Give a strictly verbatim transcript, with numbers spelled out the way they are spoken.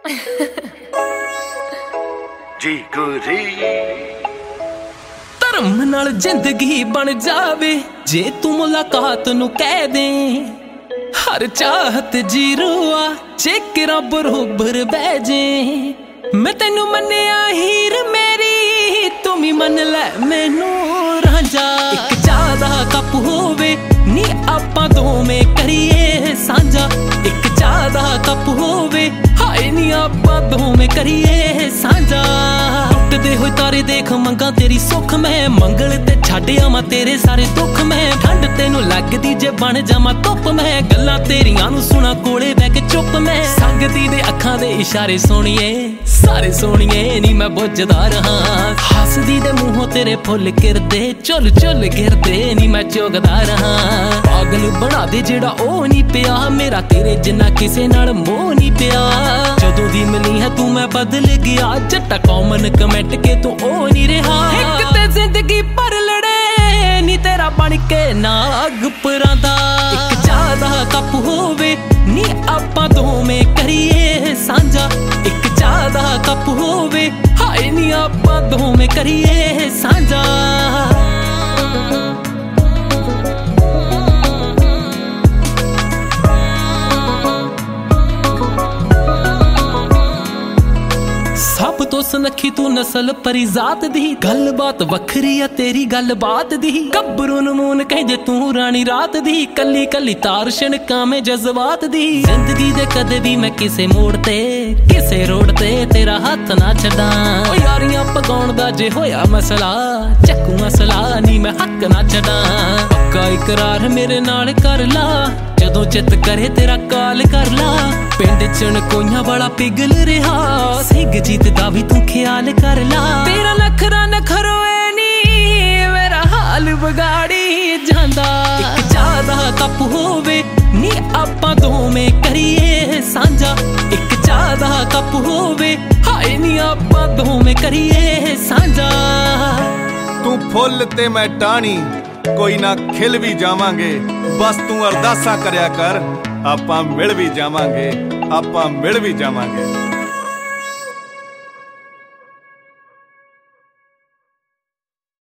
जी गुरी धर्म नाल जिंदगी बन जावे जे तू मुलाकात नू कह दे। हर चाहत जीरो आ जे किरा बरोबर बह जे। मैं तेनू मन्निया हीर मेरी तू भी मन लै मैनू रांझा। एक चाह दा कप होवे नी आपां दोवें करिए सांझा। एक चाह दा कप होवे हाय नी आपां दोवें करिए सांझा। टुटदे होए तारे देख मंगा तेरी सुख मैं मंगल ते छड्ड आवां तेरे सारे दुख मैं। ठंड तेनू लगदी जे बन जावां धुप मैं गल्लां तेरियां नू सुना कोले बैठ के चुप मैं। संगती दे अखां दे इशारे सोहणिए सारे सोहणिए नी मैं बुझदा रहां। हसदी दे मूंहों तेरे फुल गिरदे झुल झुल गिरदे नी मैं चुगदा रहां। पागल बना दे जेड़ा ओ नी पिया मेरा तेरे जिन्ना किसे नाल मोह नी पिया। जदों दी मिली है तू मैं बदल गया जट्टा कॉमन कमेंट के तू ओ नी रहा। एक ते जिंदगी पर लड़े नी तेरा बन के नाग परांदा। एक चाह दा कप होवे नी आपां दोवें करिए सांझा। एक चाह दा कप होवे हाय नी आपां दोवें करिए सांझा। सब तो सुनखी तू नस्ल परी जात दी गल बात वखरी है तेरी गल बात दी। गब्बरू नमून कहदे तू रानी रात दी कली कली तार शिणका में जज्बात दी। जिंदगी दे कदे भी मैं किसे मोड़ ते किसे रोड ते तेरा हाथ ना छड्डां। ओ यारियां पगाउण दा जे होया मसला चक्कू मसला नी मैं हक ना छड्डां। पक्का इकरार मेरे नाल कर ला जदों चित करे तेरा काल कर ला। पिंड चन कोइयां वाला पिघल रिहा सिग जीत दा भी तू ख्याल कर ला। तेरा नखरा नखरोए नी मेरा हाल बगाड़ी जांदा। एक चाह दा कप होवे नी आपां दोवें करिए सांझा। एक चाह दा कप होवे हाय नी आपां दोवें करिए सांझा। तू फुल ते मैं टाणी कोई ना खिल भी जावांगे बस तू अरदासा करया कर। आपां मिल भी जावांगे आपां मिल भी जावांगे।